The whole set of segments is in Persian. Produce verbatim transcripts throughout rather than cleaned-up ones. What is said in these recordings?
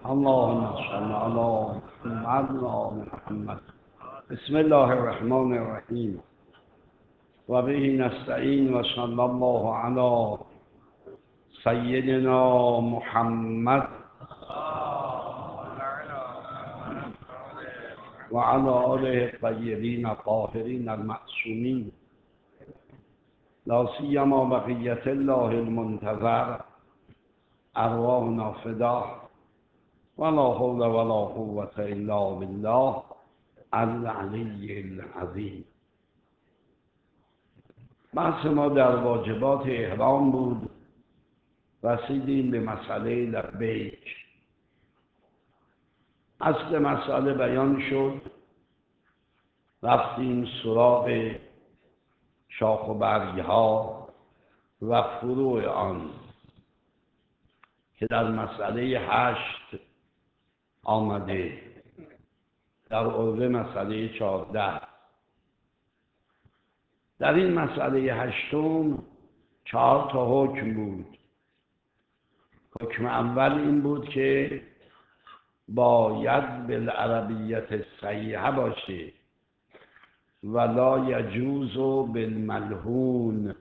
اللهم صل على محمد و محمد. بسم الله الرحمن الرحیم و به نستعین و صلی الله علی سیدنا محمد و علی آله الطیبین الطاهرین المعصومین، لا سیما بقیة الله المنتظر، ارواحنا فدا، ولا حول ولا قوة الا بالله العلی العظیم. بحث ما در واجبات احرام بود. رسیدیم به مسئله لبیک. اصل مسئله بیان شد، رفتیم سراغ شاخ و برگها و فروع آن که در مسئله هشت آمده، در عرض مسئله چهارده. در این مسئله هشتم چهار تا حکم بود. حکم اول این بود که باید بالعربیت صحیحه باشه ولا یجوز بالملحون.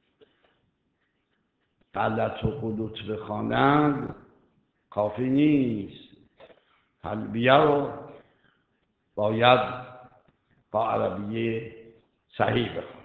غلط و غلوط بخوانند کافی نیست، تلبیه رو باید با عربیه صحیح بخوان.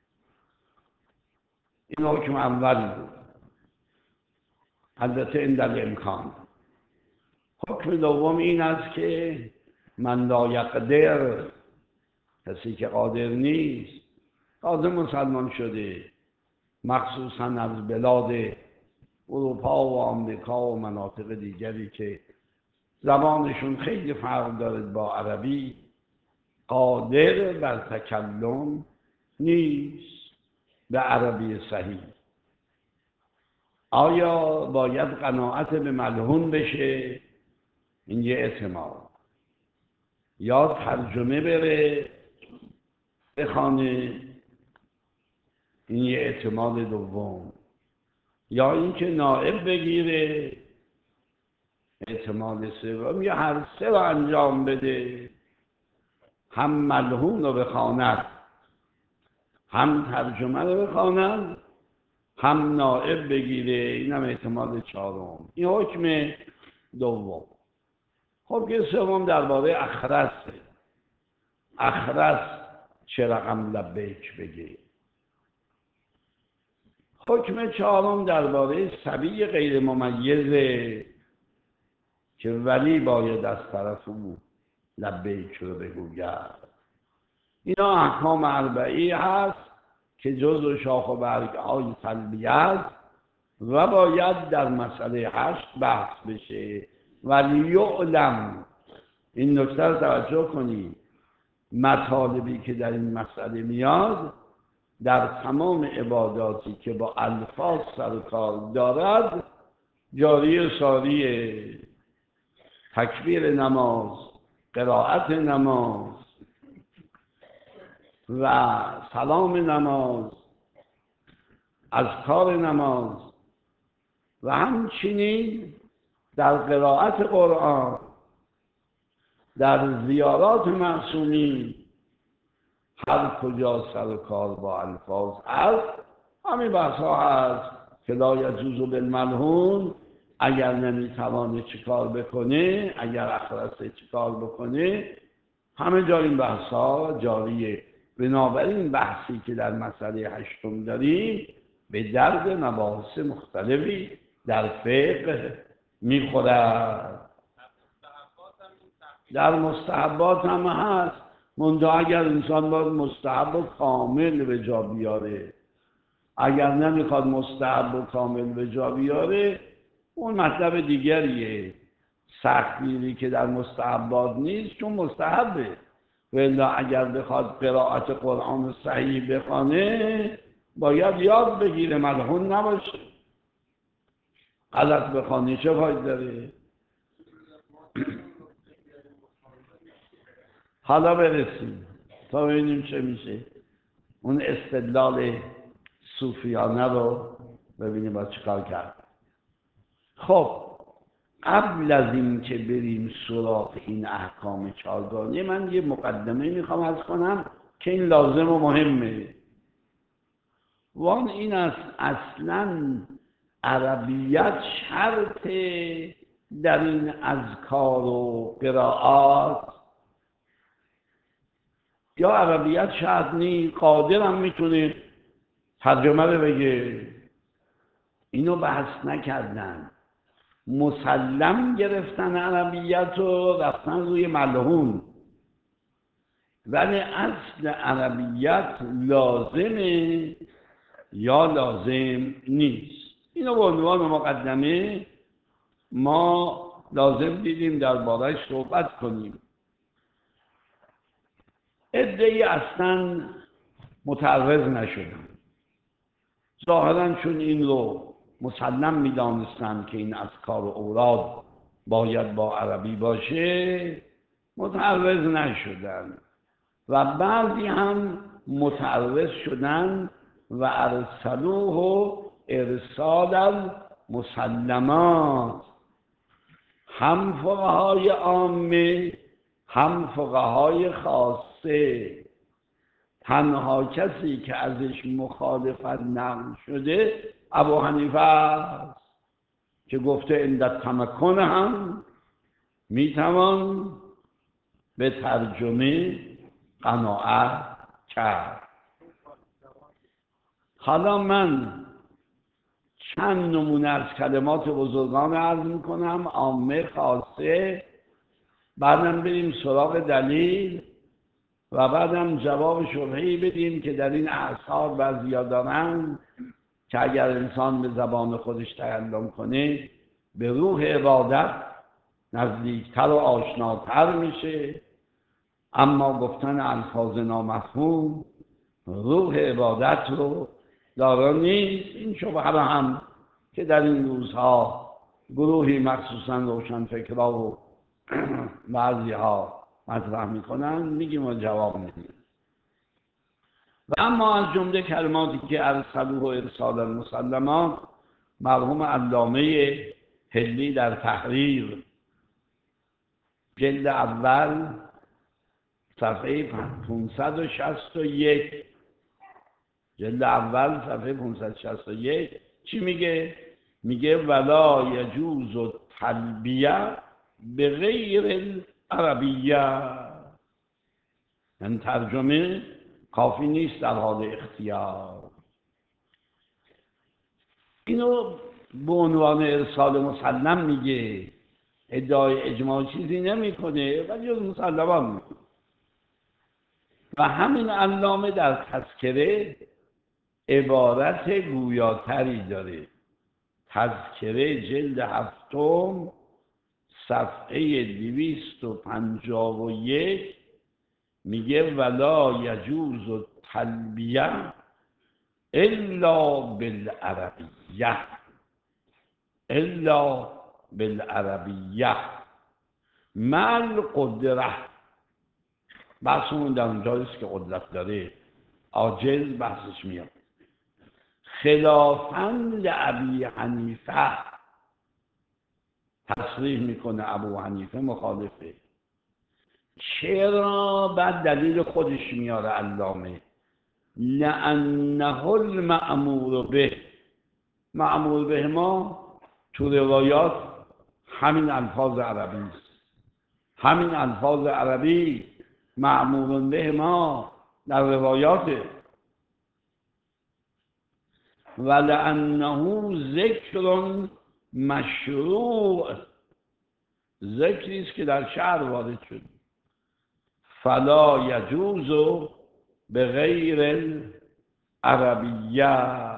این حکم اول بود، البته این در امکان. حکم دوم این است که من لا یقدر، کسی که قادر نیست، تازه مسلمان شده، مخصوصا از بلاد اروپا و آمریکا و مناطق دیگری که زبانشون خیلی فرق داره با عربی، قادر بر تکلم نیست به عربی صحیح. آیا باید قناعت به ملحون بشه؟ این یه احتمال. یا ترجمه بره بخوانه، این یه احتمال دوم. یا اینکه نائب بگیره، احتمال سوم. یا هر سه رو انجام بده، هم ملحون رو بخواند، هم ترجمه رو بخواند، هم نائب بگیره، این هم احتمال چهارم. این حکم دوم. حکم سوم درباره اخرس. اخرس چه رقم لبیک بگه. حکم چهارم درباره صبی غیر ممیزه که ولی باید از طرف او لبیک رو بگوید. اینا احکام اربعی هست که جزو شاخ و برگ های تلبیه است و باید در مسئله هشت بحث بشه. ولی یعلم، این نکته رو توجه کنید، مطالبی که در این مسئله میاد در تمام عباداتی که با الفاظ سر کار دارد جاری و ساریه. تکبیر نماز، قرائت نماز و سلام نماز، اذکار نماز و همچنین در قرائت قرآن، در زیارات معصومین، هر کجا سر و کار با الفاظ هست همین بحث ها هست که لا یجوز بالملحون. اگر نمیتوانه چیکار بکنه، اگر اخرسه چیکار بکنه، همه جا این بحث ها جاریه. بنابراین بحثی که در مسئله هشتم داریم به درد مباحث مختلفی در فقه میخورد. در مستحبات هم هست، منتها اگر انسان باید مستحب و کامل به جا بیاره. اگر نمیخواد مستحب و کامل به جا بیاره، اون مطلب دیگریه. سختگیری که در مستحبات نیست چون مستحبه. ولی اگر بخواد قرائت قرآن صحیح بخونه باید یاد بگیره، ملحون نباشه. غلط بخونی چه فایده داره؟ حالا برسیم تا ببینیم چه میشه. اون استدلال صوفیانه رو ببینیم با چیکار کرد. خب قبل از این که بریم سراغ این احکام چهارگانه، من یه مقدمه میخوام عرض کنم که این لازم و مهمه. وان این است اصلا عربیت شرط در این اذکار و قرائات، یا عربیت شرط نی، قادر هم میتونه ترجمه رو بگه. اینو بحث نکردن، مسلم گرفتن عربیت و رفتن روی ملعون. ولی اصل عربیت لازمه یا لازم نیست. اینو به عنوان مقدمه ما لازم دیدیم درباره‌اش صحبت کنیم. عده‌ای اصلا متعرض نشدن، ظاهراً چون این رو مسلم می‌دانستن که این اذکار و اوراد باید با عربی باشه، متعرض نشدن. و بعضی هم متعرض شدن و ارسلوه ارسال المسلمات، هم فقهای عامه هم فقهای خاصه. تنها کسی که ازش مخالفت نقل شده ابو حنیفه است که گفته اندر تمکن هم میتوان به ترجمه قناعت کرد. حالا من چند نمونه از کلمات بزرگان عرض میکنم، عامه خاصه، بعدم بریم سراغ دلیل و بعدم جواب شبهه‌ای بدیم که در این اعصار بعضیا دارن که اگر انسان به زبان خودش تعلم کنه به روح عبادت نزدیکتر و آشناتر میشه، اما گفتن الفاظ نامفهوم روح عبادت رو دارا نیست. این شبهه را هم که در این روزها گروهی مخصوصا روشنفکرها و بعضی ها مطرح میکنن میگیم و جواب میدیم. و اما از جمله کلماتی که ارسلوه ارسال المسلمات، مرحوم علامه حلی در تحریر جلد اول صفحه پانصد و شصت و یک، جلد اول صفحه پانصد و شصت و یک چی میگه؟ میگه ولا یجوز التلبیه به غیر العربیه. یعنی ترجمه کافی نیست در حال اختیار. اینو به عنوان ارسال مسلم میگه، ادعای اجماع چیزی نمیکنه ولی جز مسلمان میکنه. و همین علامه در تذکره عبارت گویاتری داره. تذکره جلد هفتم صفحه دویست و پنجاه و یک میگه ولا یجوز التلبیه الا بالعربیه، الا بالعربیه مع القدره. بحثمون در اونجاییست که قدرت داره، عاجز بحثش میاد. خلافاً لابی حنیفه، تصریح میکنه ابو حنیفه مخالفه. چرا؟ بعد دلیل خودش میاره علامه، لانه المأمور به. مأمور به ما تو روایات همین الفاظ عربی است، همین الفاظ عربی مأمور به ما در روایاته. ولانه ذکر مشروع، ذکری است که در شعر وارد شد. فلا یجوز به غیر العربیه.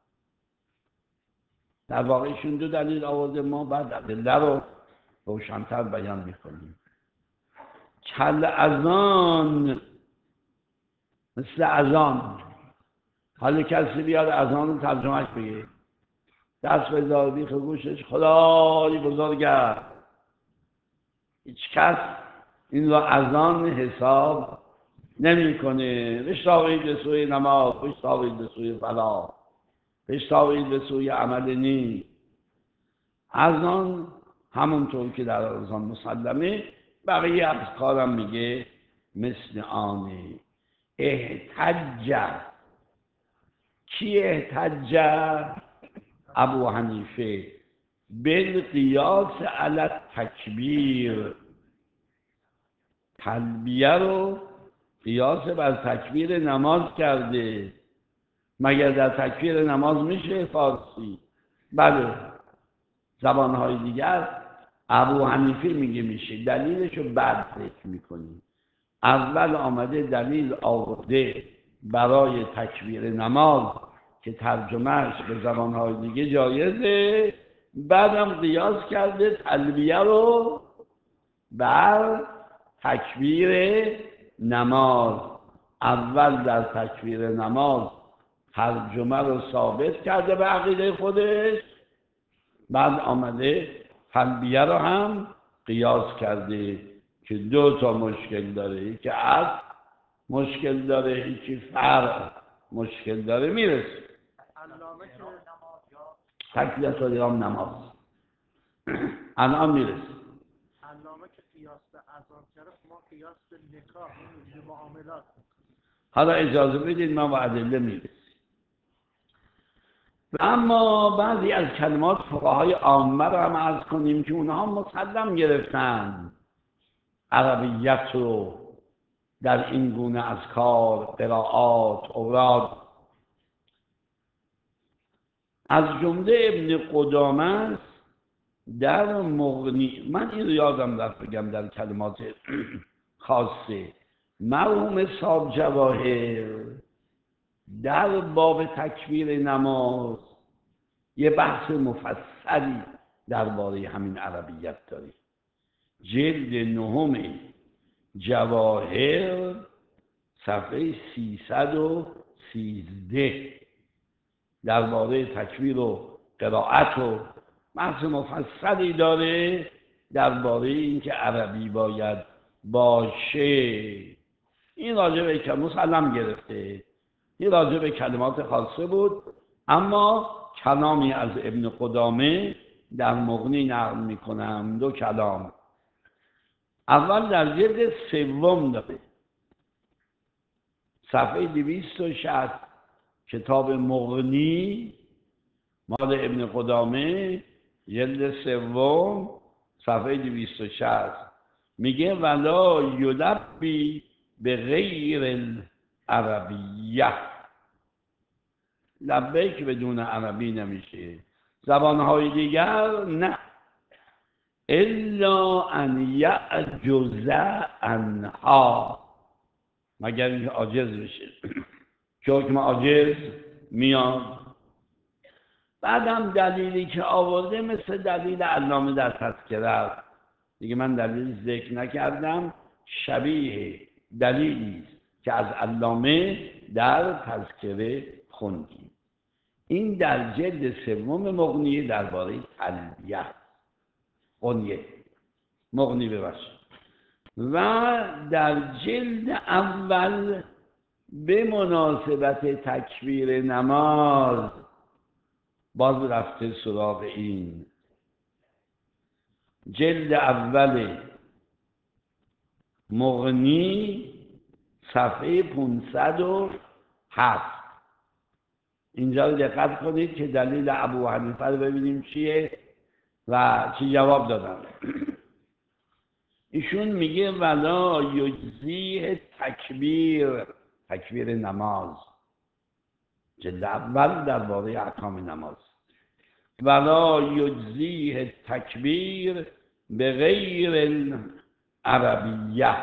در واقعشون دو دلیل آورده، ما بعد ادله رو روشن‌تر بیان میکنیم. کل اذان، مثل اذان. حالا کسی بیاد اذان رو ترجمهش بگه، دست به دار بیخ گوشش خدای بزرگه، هیچ کس این را اذان حساب نمیکنه. بشتاقید به سوی نماز، بشتاقید به سوی فلاح، بشتاقید به سوی عمل نیک. اذان همونطور که در آذان مسلمه، بقیه از کارم میگه مثل آنه. احتج، کی احتج؟ ابو حنیفه بالقیاس علی تکبیر، تلبیه رو قیاس بر تکبیر نماز کرده. مگر در تکبیر نماز میشه فارسی؟ بله، زبانهای دیگر. ابو حنیفه میگه میشه. دلیلشو بعد فکر میکنیم. اول آمده دلیل آورده برای تکبیر نماز که ترجمهش به زبانهای دیگه جایزه، بعدم قیاس کرده تلبیه رو بر تکبیر نماز. اول در تکبیر نماز ترجمه رو ثابت کرده به عقیده خودش، بعد آمده تلبیه رو هم قیاس کرده که دو تا مشکل داره. یکی از مشکل داره، یکی فرع مشکل داره. میرسه تکبیرت الایام نماز الان میرسه. علامه که قیاس به اذان کرد، ما قیاس به نکاح به معاملات. حالا اجازه بدید ما با ادله میرسیم. و اما بعضی از کلمات فقهای عامه رو هم عرض کنیم که اونها مسلم گرفتن عربیت رو در این گونه اذکار، قرائات، اوراد. از جمله ابن قدامه در مغنی، من این رو یادم رفت بگم در کلمات خاصه، مرحوم صاحب جواهر در باب تکبیر نماز یه بحث مفصلی درباره همین عربیت داره. جلد نهم جواهر صفحه سیصد و سیزده درباره تکبیر و قرائت و بحث مفصلی داره درباره اینکه عربی باید باشه. این راجع به که مسلم گرفته، این راجع به کلمات خاصه بود. اما کلامی از ابن قدامه در مغنی نقل میکنم، دو کلام. اول در جلد سوم داره، صفحه دویست و شصت، کتاب مغنی مال ابن قدامه، جلد سوم صفحه دویست و شصت، میگه ولا یلبی به غیر العربیه، لبیک بدون عربی نمیشه. زبانهای دیگر نه، الا ان یعجز عنها، مگر اینکه عاجز بشه که حکم عاجز میاد. بعدم دلیلی که آورده مثل دلیل علامه در تذکره است دیگه، من دلیل ذکر نکردم، شبیه دلیلی که از علامه در تذکره خوندیم. این در جلد سوم مغنی درباره تلبیه غنیه مغنی ببخشید. و در جلد اول به مناسبت تکبیر نماز باز رفته سراغ این، جلد اول مغنی صفحه پانصد و هفت. اینجا رو دقت کنید که دلیل ابو حنیفه رو ببینیم چیه و چی جواب دادن. ایشون میگه ولا یجزیه تکبیر، تکبیر نماز، جلد اول درباره احکام نماز، ولا یجزیه تکبیر به غیر العربیه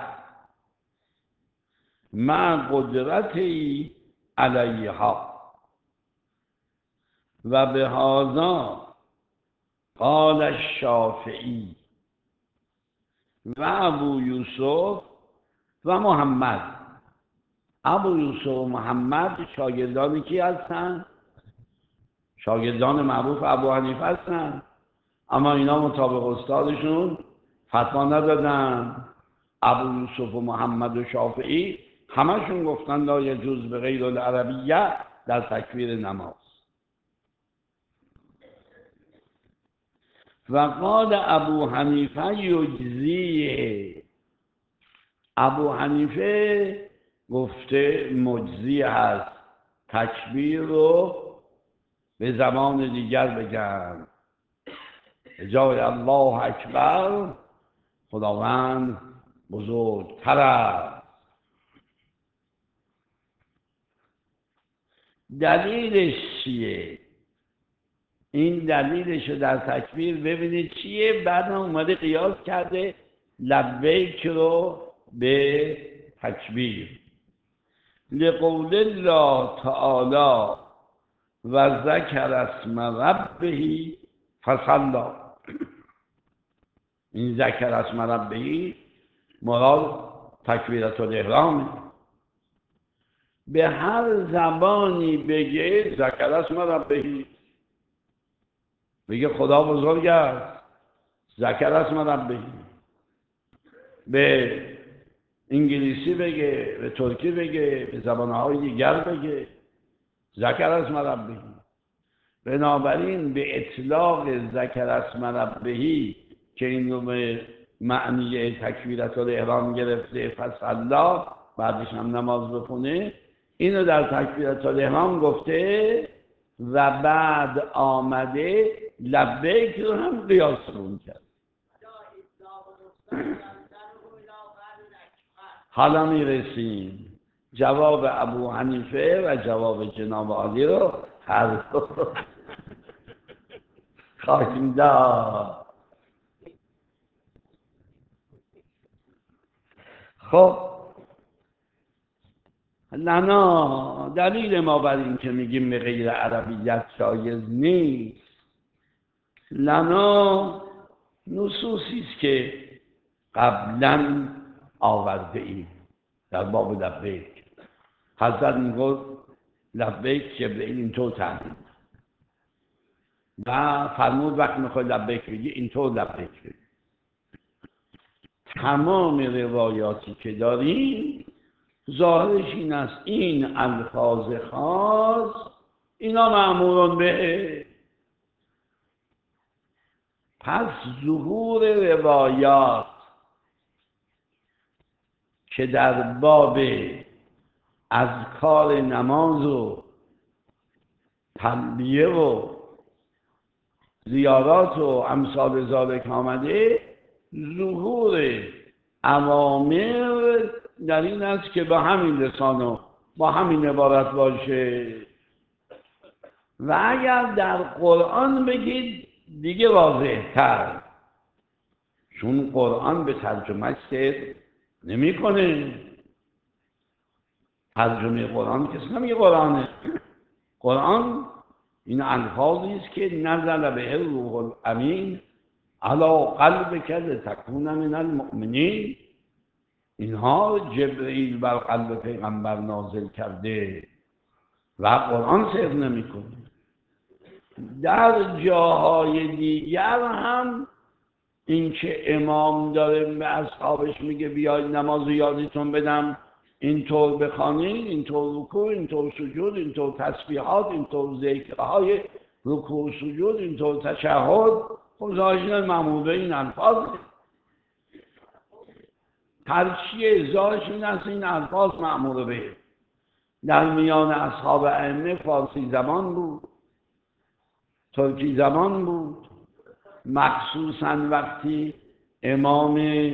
مع قدرتی علیها و به هذا قال الشافعی و ابو یوسف و محمد. ابو یوسف و محمد شاگردان کی هستند؟ شاگردان معروف ابو حنیفه هستند، اما اینا مطابق استادشون فتوا ندادن. ابو یوسف و محمد و شافعی همشون گفتن لا یجوز به غیر العربیه در تکبیر نماز. و قال ابو حنیفه یجزیه، ابو حنیفه گفته مجزی هست تکبیر رو به زمان دیگر بگن، جای الله اکبر خداوند بزرگتر است. دلیلش چیه؟ این دلیلش رو در تکبیر ببینید چیه. بعد اومده قیاس کرده لبیک رو به تکبیر. لقول الله تعالی و ذکر اسم ربه فصلی. این ذکر اسم ربه مراد تکبیرت الاحرامه. به هر زبانی بگه ذکر اسم ربه، بگه خدا بزرگ است، ذکر اسم ربه. به انگلیسی بگه، به ترکی بگه، به زبانهای دیگر بگه ذکر اسم ربه. بنابراین به اطلاق ذکر اسم ربه که این رو به معنی تکبیرت الاحرام گرفته فصلا، بعدش هم نماز بخونه، اینو در تکبیرت الاحرام گفته و بعد آمده لبیک رو هم قیاس رو کرد. حالا میرسیم جواب ابو حنیفه و جواب جناب عالی رو هر دو خواهیم داد. خب لنا دلیل ما بر این که میگیم به غیر عربیت جایز نیست، لنا نصوصی است که قبلا آورده ایم در باب لبیک. حضرت میگفت لبیک جبرئیل اینطور تعلیم و فرمود وقتی میخوای لبیک بگی اینطور لبیک بگی. تمام روایاتی که داریم ظاهرش این است این الفاظ خاص اینا مأمورون به. پس ظهور روایات که در باب اذکار نماز و تلبیه و زیارات و امثال ذالک آمده، ظهور اوامر در این است که با همین لسان و با همین عبارت باشه. و اگر در قرآن بگید دیگه واضح تر، چون قرآن به ترجمه صدق نمی کنه. ترجمه قرآن کسی نمیگه قرآنه. قرآن این الفاظی است که نزل به الروح الامین علی قلبک لتکون من المؤمنین. اینها جبرئیل بر قلب پیغمبر نازل کرده و قرآن صدق نمی کنه. در جاهای دیگر هم این که امام داره به اصحابش میگه بیاید نماز یادتون بدم، اینطور بخوانید، اینطور رکوع، اینطور سجود، اینطور تسبیحات، اینطور ذکرهای رکوع و سجود، اینطور تشهد. خب ظاهرش معمول به این الفاظ ترچیه ظاهرش این است این الفاظ معمول به. در میان اصحاب ائمه فارسی زبان بود، ترکی زبان بود، مخصوصاً وقتی امام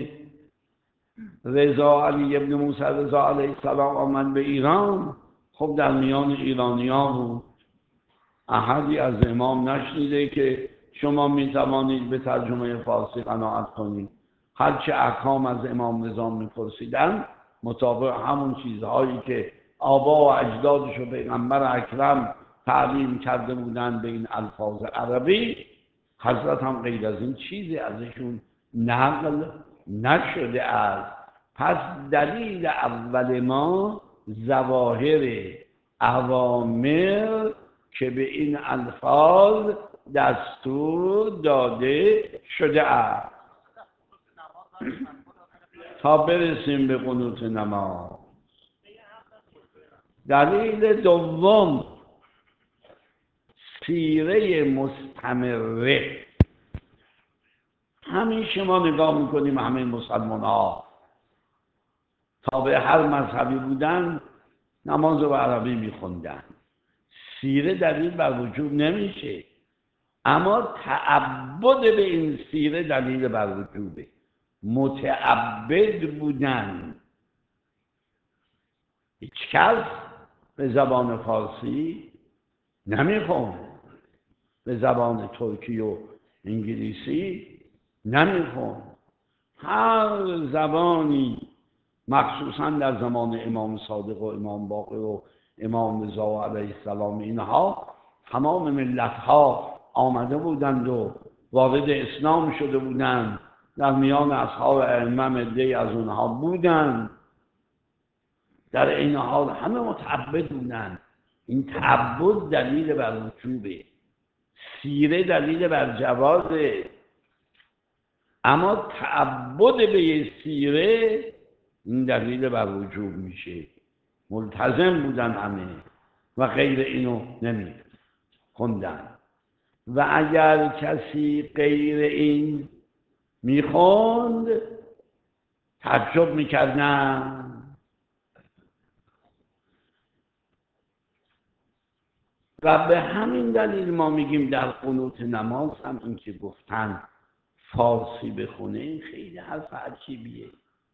رضا علی ابن موسی رضا علیه السلام آمد به ایران، خب در میان ایرانیان بود. احدی از امام نشنیده که شما می توانید به ترجمه فارسی قناعت کنید. هرچه احکام از امام رضا می پرسیدن مطابق همون چیزهایی که آبا و اجدادش و پیغمبر اکرم تعلیم کرده بودن به این الفاظ عربی، حضرت هم غیر از این چیزی ازشون نقل نشده است. پس دلیل اول ما ظواهر اوامر که به این الفاظ دستور داده شده است. تا برسیم به قنوت نماز. دلیل دوم سیره مستمره. همیشه ما نگاه میکنیم همه مسلمان ها تابع هر مذهبی بودن نماز رو به عربی میخوندن. سیره دلیل بر وجوب نمیشه، اما تعبد به این سیره دلیل بر وجوبه. متعبد بودن. هیچ کس به زبان فارسی نمیخوند، به زبان ترکی و انگلیسی نمیخوند. هر زبانی مخصوصا در زمان امام صادق و امام باقر و امام رضا علیه السلام اینها تمام ملت ها آمده بودند و وارد اسلام شده بودند. در میان اصحاب ائمه عده‌ای از اونها بودند. در این حال همه متعبد بودند. این تعبد دلیل بر وجوبه، سیره دلیل بر جوازه، اما تعبد به سیره این دلیل بر وجوب میشه. ملتزم بودن همه و غیر اینو نمی خوندن. و اگر کسی غیر این میخوند تعجب میکردن. و به همین دلیل ما میگیم در قنوت نماز هم این که گفتن فارسی بخونه خیلی حرف عجیبیه.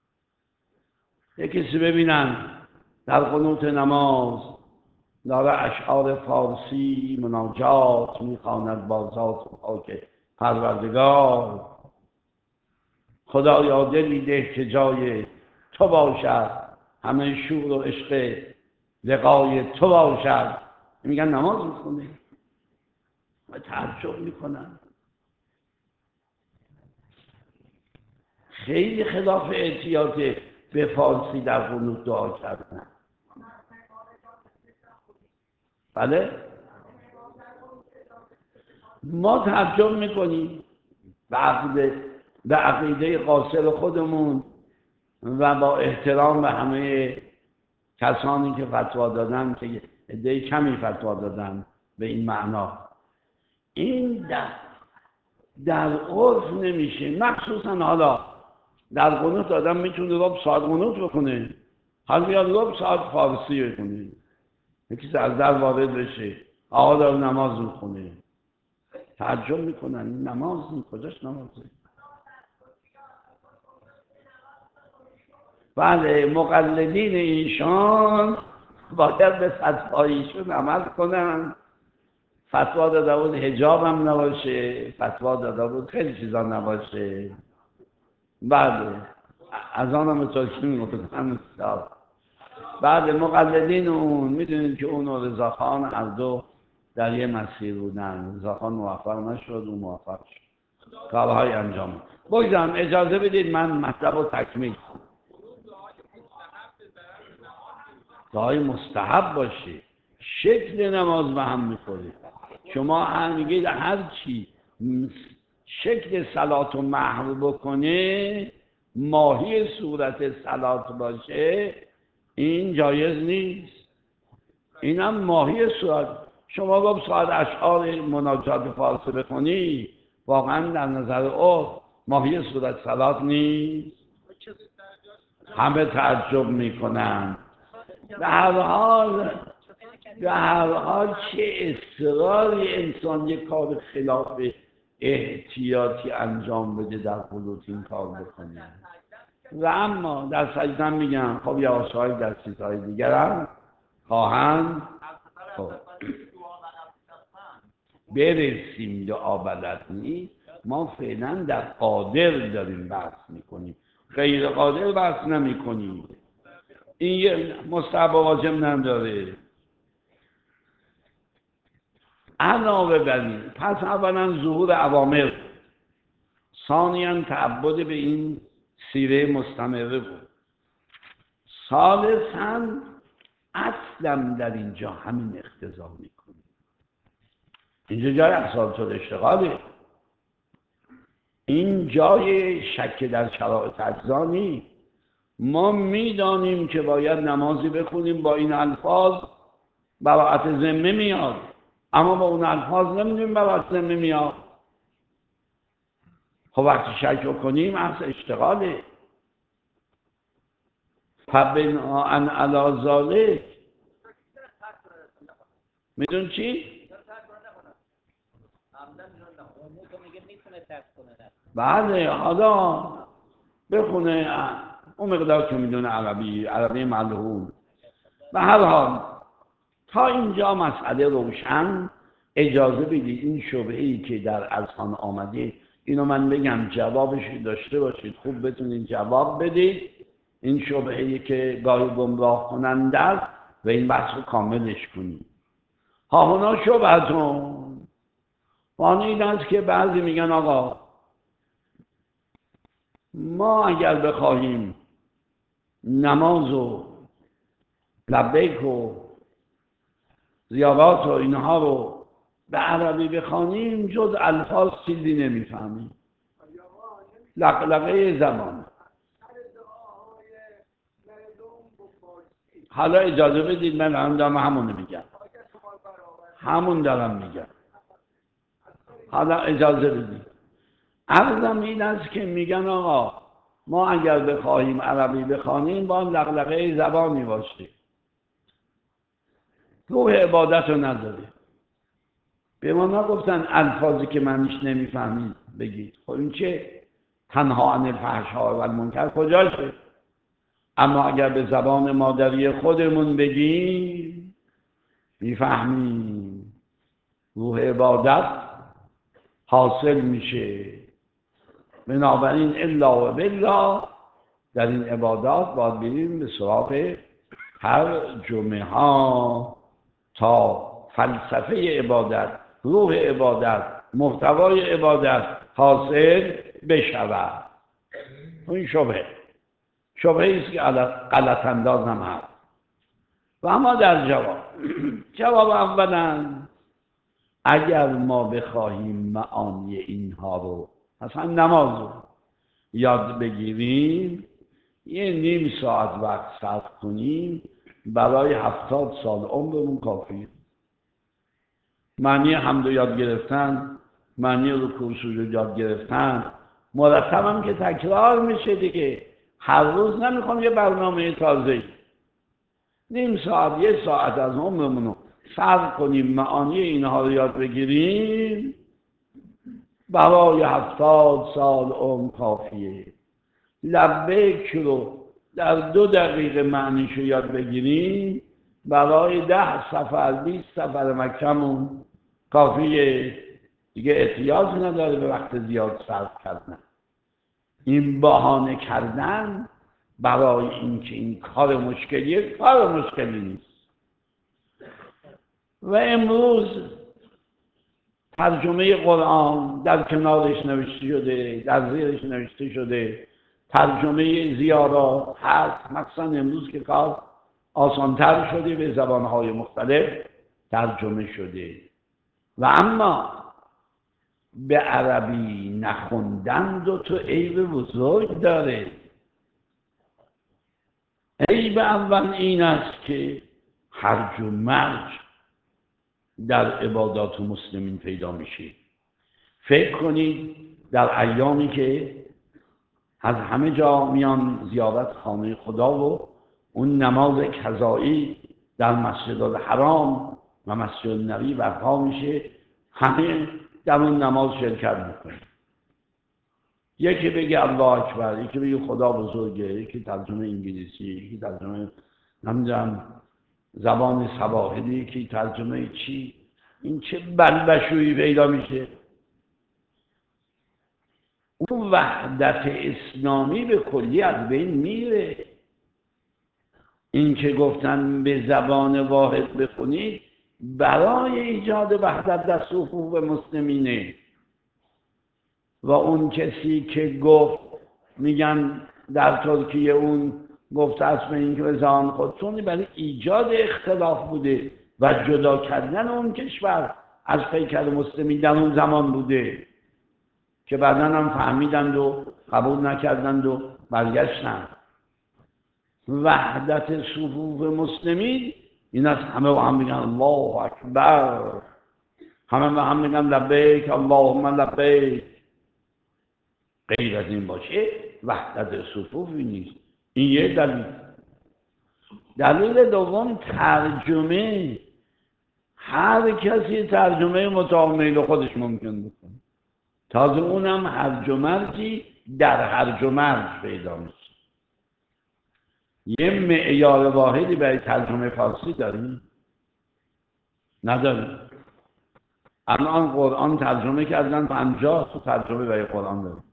یک کسی ببینن در قنوت نماز داره اشعار فارسی مناجات میخواند با ذات و پاک پروردگار. خدایا دلی ده که جای تو باشد، همه شور و عشق لقای تو باشد. میگن نماز میخونه و تعجب میکنن. خیلی خلاف اعتیاد به فارسی در قنوت دعا کردن. بله ما تعجب میکنیم به عقیده به عقیده قاصر خودمون و با احترام به همه کسانی که فتوا دادن که عده کمی فتوا دادن به این معنا. این در در عرف نمیشه. مخصوصا حالا در قنوت آدم میتونه ربع ساعت قنوت بکنه، حال بیاد ربع ساعت فارسی بکنه. یکی از در وارد بشه آقا داره نماز میخونه، تعجب میکنن این نماز این کجاش نمازه؟ بله مقلدین ایشان باید به فتوایشون عمل کنن. فتوا داده بود حجاب هم نباشه، فتوا داده بود خیلی چیزا نباشه. بله از آن هم ترکی میگفتن. بعد مقلدین اون میدونید که اون و رضاخان هر دو در یه مسیر بودن. رضاخان موفق نشد، اون موفق شد، کارهای انجام. بگذارم اجازه بدید من مطلب رو تکمیل کنم. دعای مستحب باشه، شکل نماز به هم میخوره. شما هم میگید هر چی شکل صلات و محو بکنه ماهی صورت صلات باشه این جایز نیست. اینم ماهی صورت. شما با صورت اشعار مناجات فارسی بکنی واقعا در نظر او ماهی صورت صلات نیست. همه تعجب میکنن. به هر حال به هر حال چه اصراری انسان یک کار خلاف احتیاطی انجام بده در قنوت این کار بکنه. و اما در سجده میگن خب یواش‌های در چیزهای دیگر هم خواهند خب برسیم یا آبدتنی. ما فعلا در قادر داریم بحث میکنیم، غیر قادر بحث نمیکنیم. این یه مستحب واجب نداره. علاوه بر این پس اولا ظهور اوامر، ثانیاً تعبد به این سیره مستمره بود، ثالثاً اصلا در اینجا همین اقتضا میکنه. اینجا جای اصالت الاشتغاله، این جای شک در شرایط اجزا نیست. ما میدانیم که باید نمازی بخونیم با این الفاظ براءت ذمه میاد، اما با اون الفاظ نمیدونیم براءت ذمه میاد. خب وقتی شک کنیم اصل اشتغاله. فبناءً علی ذلک میدون چی؟ بله حالا بخونه اون مقدار که میدونه عربی عربی ملحون. به هر حال تا اینجا مسئله روشن. اجازه بدید این شبهه‌ای که در اذهان آمده اینو من بگم جوابش داشته باشید، خوب بتونید جواب بدید. این شبهه‌ای که گاهی گمراه کننده است و این بحث رو کاملش کنید. ها هنا شبهتون وانه این است که بعضی میگن آقا ما اگر بخواهیم نماز و لبیک و زیارات و اینها رو به عربی بخوانیم جز الفاظ چیزی نمیفهمیم. لقلقه زبان. حالا اجازه بدید من هم دارم همونو میگم. همون دارم میگم. حالا اجازه بدید. عرضم این است که میگن آقا ما اگر بخواهیم عربی بخوانیم با لقلقه زبانی باشه. روح عبادت رو نداره. به ما نگفتن الفاظی که معنیش نمیفهمید بگید. خب این چه؟ تنها عن الفحشاء و المنکر کجاشه؟ اما اگر به زبان مادری خودمون بگیم میفهمیم. روح عبادت حاصل میشه. بنابراین الا و بالله در این عبادات باید بریم به سراغ ترجمه ها تا فلسفه عبادت، روح عبادت، محتوای عبادت حاصل بشود. این شبهه شبهه است که غلط انداز هم هست. و اما در جواب جواب اولا اگر ما بخواهیم معانی اینها رو مثلا نماز رو یاد بگیریم یه نیم ساعت وقت صرف کنیم برای هفتاد سال عمرمون کافیه. معنی حمد رو یاد گرفتن، معنی رکوع سجود یاد گرفتن مرتب هم که تکرار میشه دیگه. هر روز نمیخوام یه برنامه تازه. نیم ساعت یه ساعت از عمرمون رو صرف کنیم معانی اینها رو یاد بگیریم برای هفتاد سال عمر کافیه. لبیک رو در دو دقیقه معنیشو یاد بگیریم برای ده سفر بیست سفر مکه‌مون کافیه دیگه. احتیاج نداره به وقت زیاد صرف کردن. این بهانه کردن برای اینکه این کار مشکلیه کار مشکلی نیست. و امروز ترجمه قرآن در کنارش نوشته شده، در زیرش نوشته شده، ترجمه زیارات هست. مثلا امروز که کار آسانتر شده به زبانهای مختلف ترجمه شده. و اما به عربی نخوندن دو تا عیب بزرگ داره. عیب اول این است که هرج و مرج در عبادات مسلمین پیدا میشه. فکر کنید در ایامی که از همه جا میان زیارت خانه خدا و اون نماز قضایی در مسجد الحرام و مسجد النبی برپا میشه، همه در اون نماز شرکت میکنه. یکی بگه الله اکبر، یکی بگه خدا بزرگه، یکی ترجمه انگلیسی، یکی ترجمه نمیدونم زبان سواحلی، یکی ترجمه چی. این چه بلبشویی پیدا میشه. اون وحدت اسلامی به کلی از بین میره. این که گفتن به زبان واحد بخونید برای ایجاد وحدت در صفوف مسلمینه. و اون کسی که گفت میگن در ترکیه اون گفت اسم این که رضان خودتونی برای ایجاد اختلاف بوده و جدا کردن اون کشور از پیکر مسلمین در اون زمان بوده که بعداً هم فهمیدند و قبول نکردند و برگشتند. وحدت صفوف مسلمین این است همه با هم میگن الله اکبر، همه با هم میگن لبیک اللهم لبیک. غیر از این باشه وحدت صفوفی نیست. این یه دلیل. دلیل دوم ترجمه. هر کسی ترجمه مطابق میل خودش ممکن بکنه. تازه اونم هرج و مرجی در هرج و مرج پیدا میشه. یه معیار واحدی برای ترجمه فارسی داریم؟ نداریم. الان قرآن ترجمه کردن پنجاه تا ترجمه برای قرآن داریم.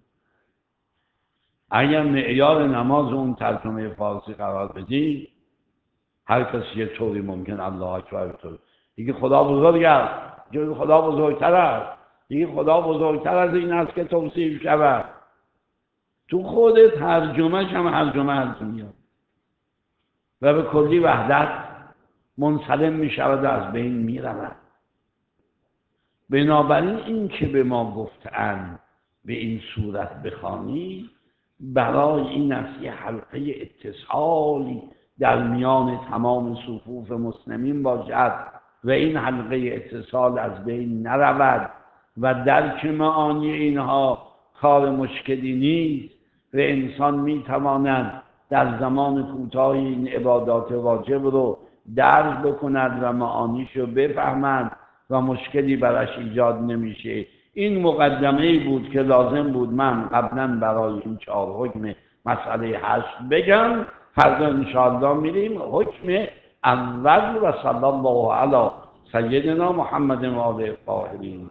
اگر معیار نماز اون ترجمه فارسی قرار بدیم، هر کسی یه طوری ممکن الله اکبر طور دیگه خدا بزرگ است، دیگه خدا بزرگتر است، دیگه خدا بزرگتر از این است که توصیف شود. تو خود ترجمهش هم هرجمه هرج میاد و به کلی وحدت منسلم می شود و از بین می رود. بنابراین این که به ما گفتن به این صورت بخوانی برای این است یه حلقه اتصالی در میان تمام صفوف مسلمین باشد و این حلقه اتصال از بین نرود و درک معانی اینها کار مشکلی نیست و انسان می تواند در زمان کوتاهی این عبادات واجب رو درک بکند و معانیش رو بفهمد و مشکلی براش ایجاد نمیشه. این مقدمه‌ای بود که لازم بود من قبلا برای این چهار حکم مسئله هشت بگم. فردا انشاءالله میریم حکم اول و صلی الله علی سیدنا محمد و آله الطاهرین.